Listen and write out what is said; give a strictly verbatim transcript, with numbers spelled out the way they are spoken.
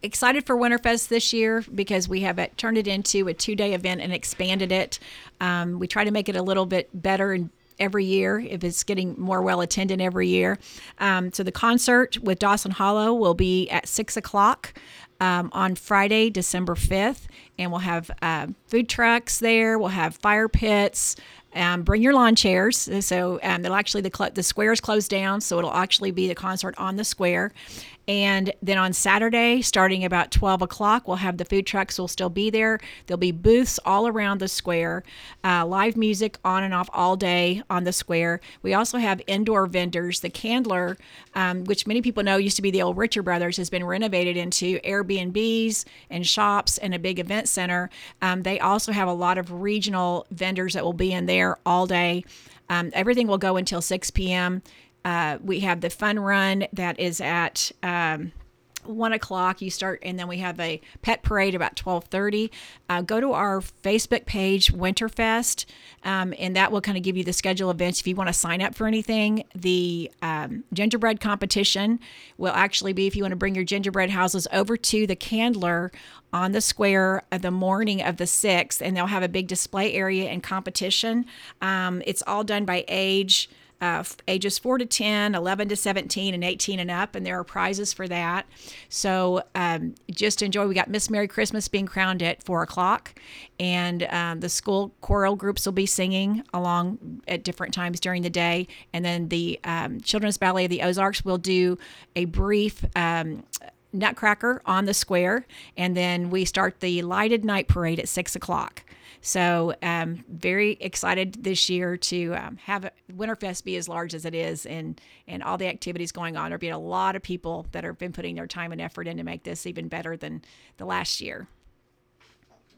excited for Winterfest this year because we have it, turned it into a two-day event and expanded it. Um, we try to make it a little bit better and every year if it's getting more well attended every year. Um, so the concert with Dawson Hollow will be at six o'clock um, on Friday, December fifth, and we'll have uh, food trucks there. We'll have fire pits. Um, bring your lawn chairs. So um, they'll actually the cl- the square is closed down, so it'll actually be the concert on the square. And then on Saturday, starting about twelve o'clock, we'll have the food trucks will still be there. There'll be booths all around the square, uh, live music on and off all day on the square. We also have indoor vendors. The Candler, um, which many people know used to be the old Richer Brothers, has been renovated into Airbnbs and shops and a big event center. Um, they also have a lot of regional vendors that will be in there all day. Um, everything will go until six p.m. Uh, we have the fun run that is at um, one o'clock. You start, and then we have a pet parade about twelve thirty. Uh, go to our Facebook page, Winterfest, um, and that will kind of give you the schedule of events if you want to sign up for anything. The um, gingerbread competition will actually be if you want to bring your gingerbread houses over to the Candler on the square of the morning of the sixth, and they'll have a big display area and competition. Um, it's all done by age. Uh, ages four to ten, eleven to seventeen, and eighteen and up, and there are prizes for that. So um, just enjoy. We got Miss Merry Christmas being crowned at four o'clock, and um, the school choral groups will be singing along at different times during the day, and then the um, Children's Ballet of the Ozarks will do a brief um, Nutcracker on the square, and then we start the lighted night parade at six o'clock. So um, very excited this year to um, have Winterfest be as large as it is, and, and all the activities going on. There'll be a lot of people that have been putting their time and effort in to make this even better than the last year.